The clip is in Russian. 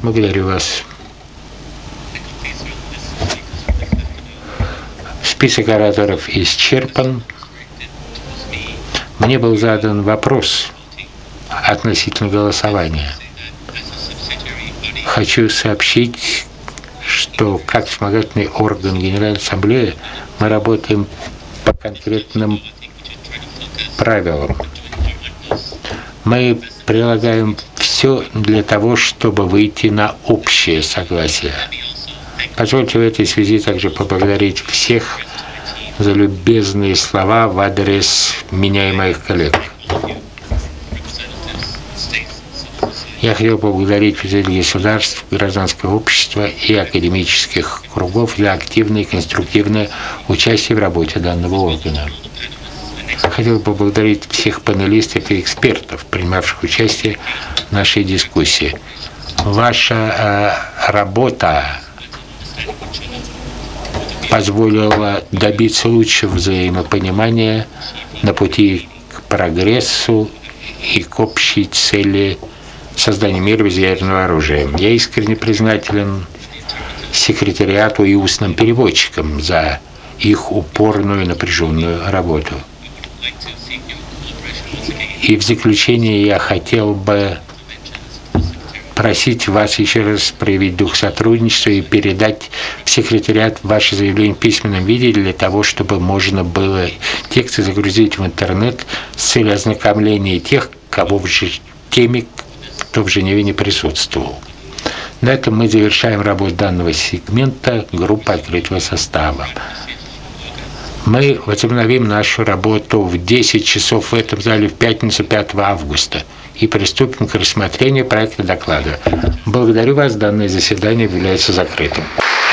Благодарю вас. Список ораторов исчерпан. Мне был задан вопрос относительно голосования. Хочу сообщить, что как вспомогательный орган Генеральной Ассамблеи мы работаем по конкретным правилам. Мы прилагаем все для того, чтобы выйти на общее согласие. Позвольте в этой связи также поблагодарить всех за любезные слова в адрес меня и моих коллег. Я хотел поблагодарить представителей государств, гражданского общества и академических кругов за активное и конструктивное участие в работе данного органа. Хотел поблагодарить всех панелистов и экспертов, принимавших участие в нашей дискуссии. Ваша работа позволила добиться лучшего взаимопонимания на пути к прогрессу и к общей цели создания мира без ядерного оружия. Я искренне признателен секретариату и устным переводчикам за их упорную и напряженную работу. И в заключение я хотел бы просить вас еще раз проявить дух сотрудничества и передать в секретариат ваше заявление в письменном виде для того, чтобы можно было тексты загрузить в интернет с целью ознакомления тех, кого в теме, кто в Женеве не присутствовал. На этом мы завершаем работу данного сегмента группы открытого состава. Мы возобновим нашу работу в 10 часов в этом зале в пятницу 5 августа и приступим к рассмотрению проекта доклада. Благодарю вас. Данное заседание является закрытым.